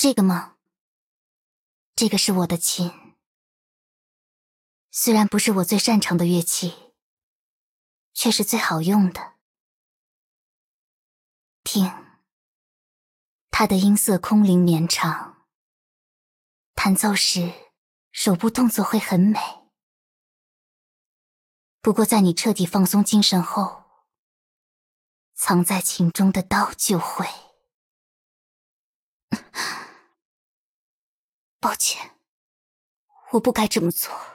这个吗？这个是我的琴，虽然不是我最擅长的乐器，却是最好用的。听，它的音色空灵绵长，弹奏时手部动作会很美。不过在你彻底放松精神后，藏在琴中的刀就会……抱歉，我不该这么做。